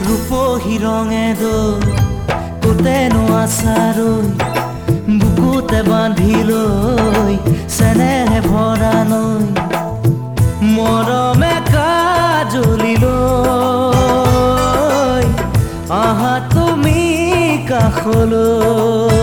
ৰূপহী ৰঙে দৈ কোতেনো আচাৰৈ বুকুতে বান্ধি লৈ চেনেহে ভৰা নৈ মৰমে কাজলি লৈ আহা তুমি কাষলৈ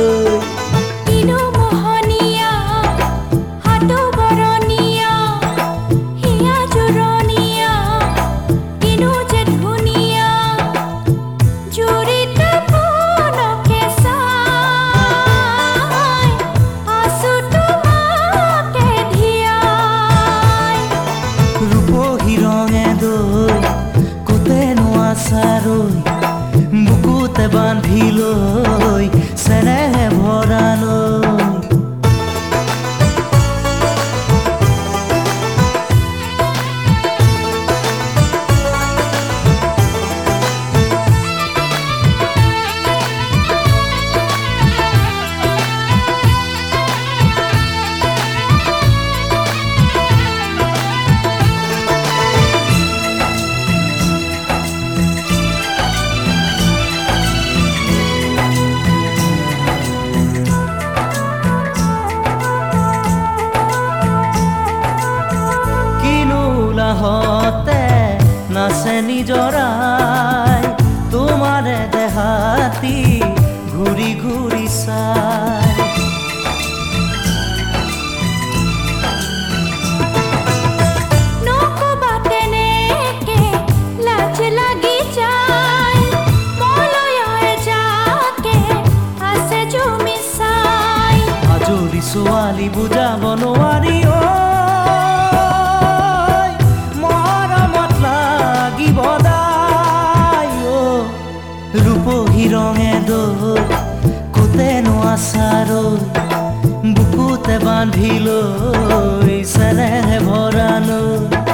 বুকুতে বান্ধি লৈ চেনেহে ভৰা নৈ হতে নাচে নিজৰাই তোমাৰে দেহাতি ঘূৰি ঘূৰি চাই নকবা তেনেকে লাজ লাগি যায় মলয়ৰ যাকে আছে জুমি চাই আজৰি ছোৱালী বুজাব নোৱাৰি ৰূপহী ৰঙে দৈ কোতেনো আচাৰৈ বুকুতে বান্ধি লৈ চেনেহে ভৰা নৈ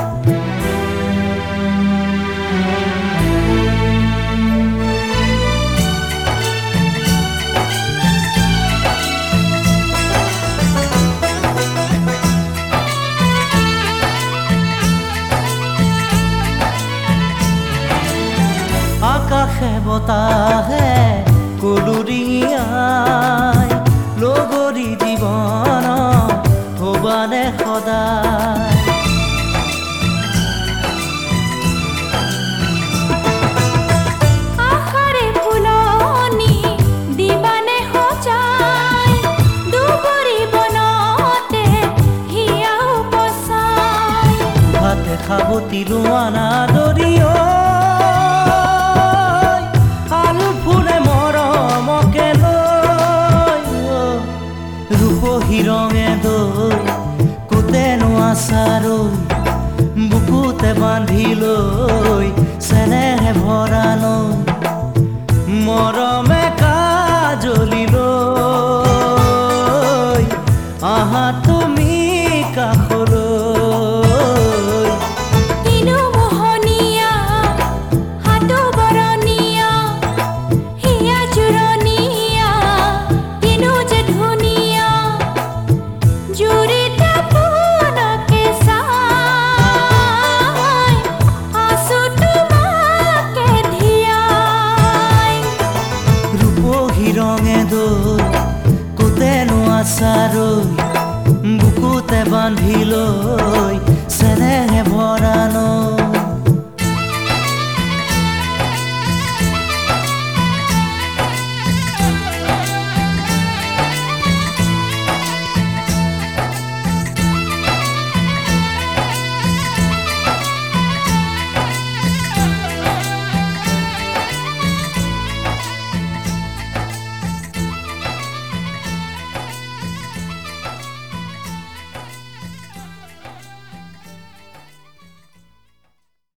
আকাশে বতাহে কলুৰিয়াই লগৰী জীৱন হবানে সদায় আশাৰে ফুলনি দিবানে সজাই দুবৰি বনতে হিয়া উপচাই ভাতে খাবতি লোৱা নাদ